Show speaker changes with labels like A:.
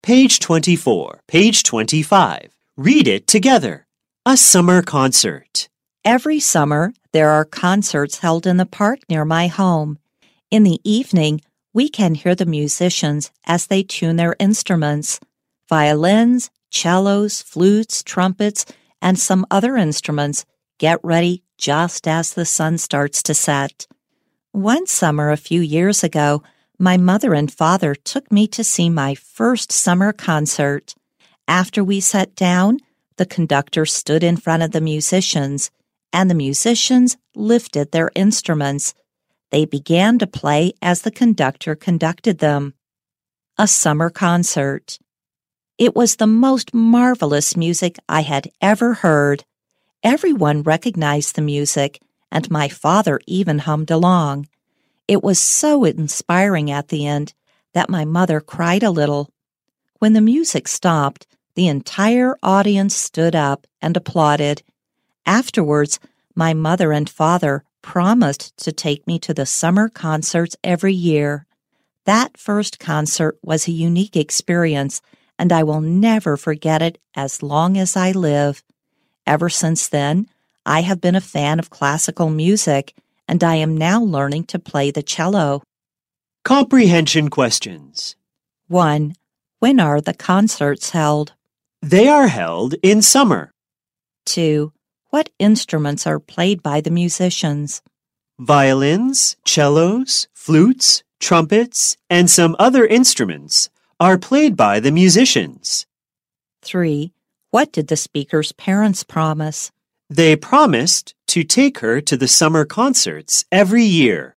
A: Page 24, page 25. Read it together. A summer concert.
B: Every summer, there are concerts held in the park near my home. In the evening, we can hear the musicians as they tune their instruments. Violins, cellos, flutes, trumpets, and some other instruments get ready just as the sun starts to set. One summer a few years ago, my mother and father took me to see my first summer concert. After we sat down, the conductor stood in front of the musicians, and the musicians lifted their instruments. They began to play as the conductor conducted them. A summer concert. It was the most marvelous music I had ever heard. Everyone recognized the music, and my father even hummed along. It was so inspiring at the end that my mother cried a little. When the music stopped, the entire audience stood up and applauded. Afterwards, my mother and father promised to take me to the summer concerts every year. That first concert was a unique experience, and I will never forget it as long as I live. Ever since then, I have been a fan of classical music, and I am now learning to play the cello.
A: Comprehension questions.
B: 1. When are the concerts held?
A: They are held in summer.
B: 2. What instruments are played by the musicians?
A: Violins, cellos, flutes, trumpets, and some other instruments are played by the musicians.
B: 3. What did the speaker's parents promise?
A: They promised to take her to the summer concerts every year.